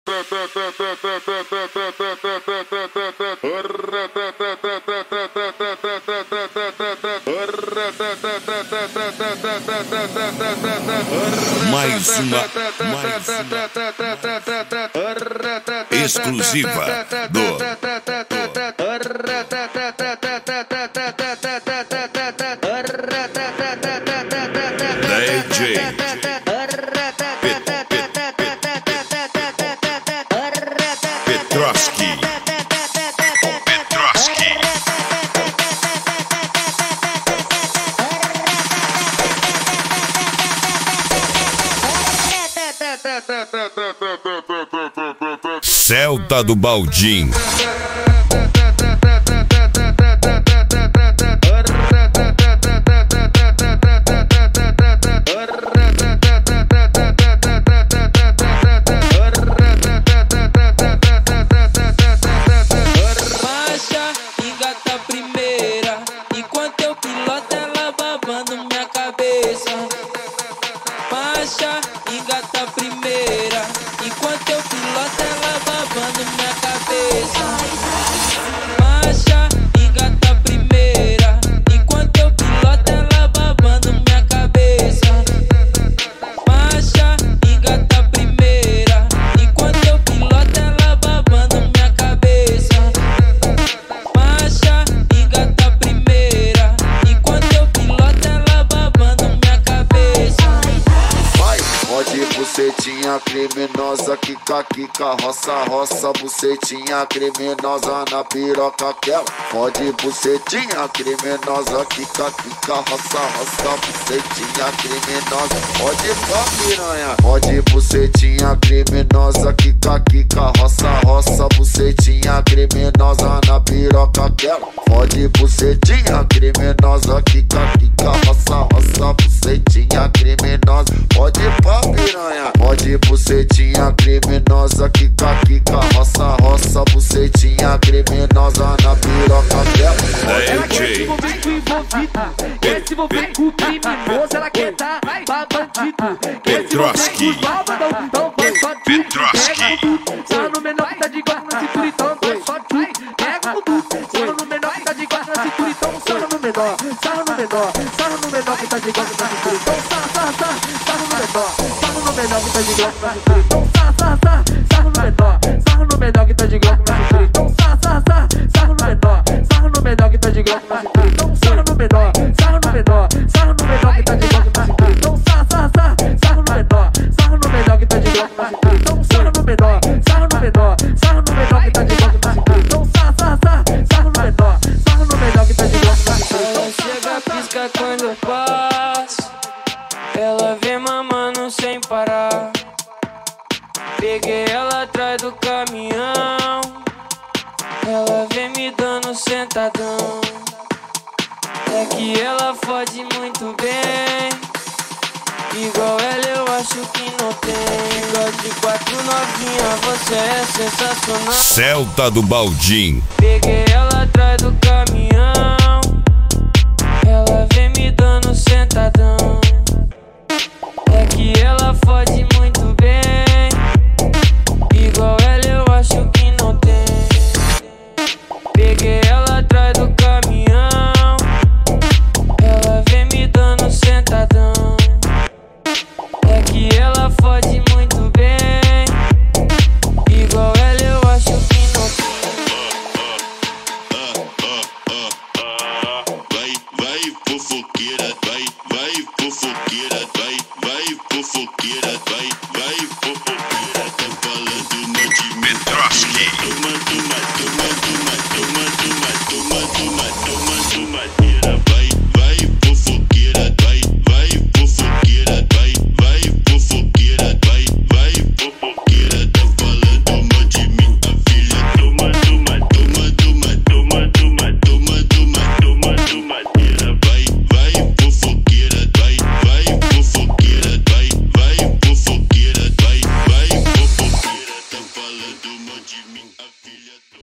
Mais uma exclusiva do DJ Petroski. Celta do Baldim. Engata primeira, enquanto eu piloto ela babando minha cabeça. Marcha, engata primeira, enquanto eu piloto ela babando minha cabeça. Marcha, engata primeira, enquanto eu piloto ela babando minha cabeça. Marcha, engata primeira, enquanto eu piloto ela babando minha cabeça. Pode bucetinha criminosa, quica, roça, roça, bucetinha criminosa na piroca aquela. Pode bucetinha criminosa, quica, roça, roça, bucetinha criminosa. Pode pá piranha. Pode bucetinha criminosa, quica, roça, roça, bucetinha criminosa na piroca aquela. Pode bucetinha criminosa, quica, roça, roça, bucetinha criminosa. Pode pá piranha. Pode bucetinha criminosa, quica, roça, roça, bucetinha criminosa na piroca dela. Ela quer se envolver com envolvido, quer se envolver com criminoso, ela quer dar pra bandido, quer se envolver com salvador, então vai só tu, pega o duto. Só no menor que tá de guarda na cintura, então vai só tu, pega o duto. Só no menor que tá de guarda na cintura, então sarra no menor, sarra no menor, sarra no menor que tá de guarda na cintura, então sarra no menor, sarra no menor que tá de guarda na cintura, então sarra no menor, sarra no menor que tá de guarda na cintura, então sarra no menor, sarra no menor que tá de guarda na cintura, então sarra no menor, sarra no menor, sarra no menor que tá de guarda na cintura, então sarra no menor, sarra no menor que tá de guarda na cintura, então sarra no menor, sarra no menor, sarra no menor que tá de guarda na cintura, então sarra no menor, sarra no menor que tá de guarda na cintura. Ela chega, pisca quando eu passo, ela vem mamando sem parar. Peguei ela atrás do caminhão, ela vem me dando sentadão. É que ela fode muito bem, igual ela eu acho que não tem. Igual de 4 novinha, você é sensacional. Celta do Baldim. Peguei ela atrás do caminhão, ela vem me dando sentadão. É que ela fode muito bem, igual ela eu acho que não tem. Peguei ela atrás do caminhão, ela vem me dando sentadão. É que ela fode muito bem, igual ela eu acho que não tem. Vai fofoqueira, vai fofoqueira, vai fofoqueira, vai.